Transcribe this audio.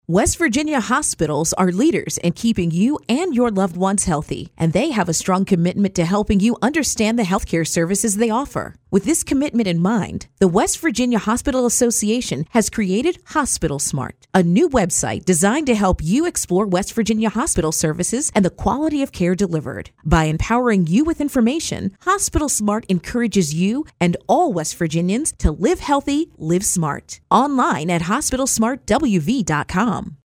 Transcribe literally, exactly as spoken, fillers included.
West Virginia hospitals are leaders in keeping you and your loved ones healthy, and they have a strong commitment to helping you understand the healthcare services they offer. With this commitment in mind, the West Virginia Hospital Association has created Hospital Smart, a new website designed to help you explore West Virginia hospital services and the quality of care delivered. By empowering you with information, Hospital Smart encourages you and all West Virginians to live healthy, live smart. Online at hospital smart w v dot com.